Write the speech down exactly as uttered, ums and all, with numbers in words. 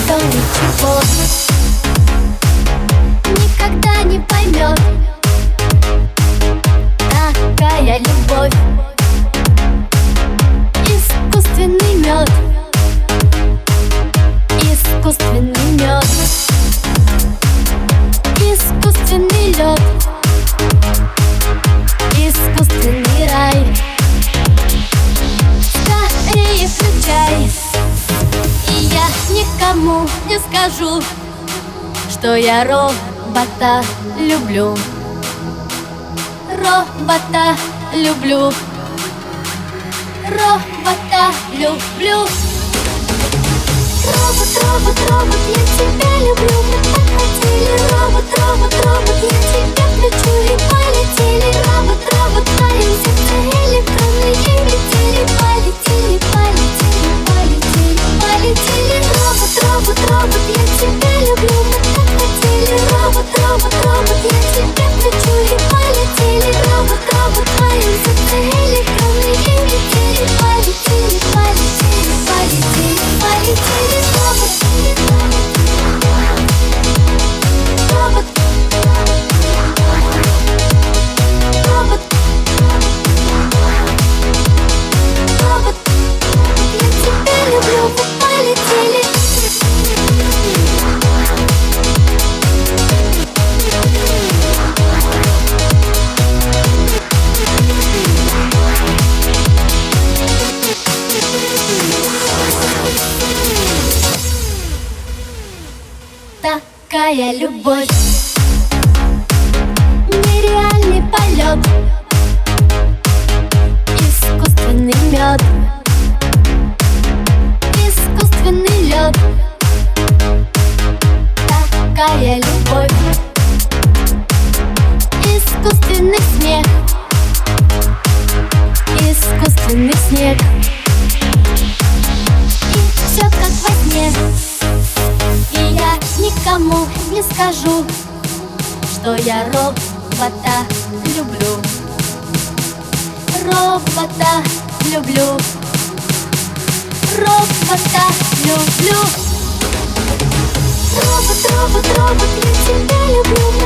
никто ничего никогда не поймет. Такая любовь, искусственный мед, искусственный мед, искусственный лед, искусственный рай. Скорее включай, и я никому не скажу, что я робота люблю. Робота люблю, робота люблю. Робот, робот, робот, я тебя люблю. Мы так хотели. Робот, робот, робот, я тебя включу и полетели. Робот, робот, в твоем сердце электронные метели. Полетели, полетели, полетели, полетели. Робот, робот, робот, я тебя люблю. Мы так хотели. Робот, робот, робот, я тебя включу и полетели. Робот, робот, в твоем сердце электронные метели. Полетели, полетели, полетели, полетели. Робот, робот, робот, робот, я тебя люблю, мы полетели. Такая любовь, нереальный полет, искусственный мед, искусственный лед. Такая любовь, искусственный смех, искусственный снег. И все как во сне. И я никому не скажу, что я робота люблю. Робота люблю, робота люблю. Робот, робот, робот, я тебя люблю.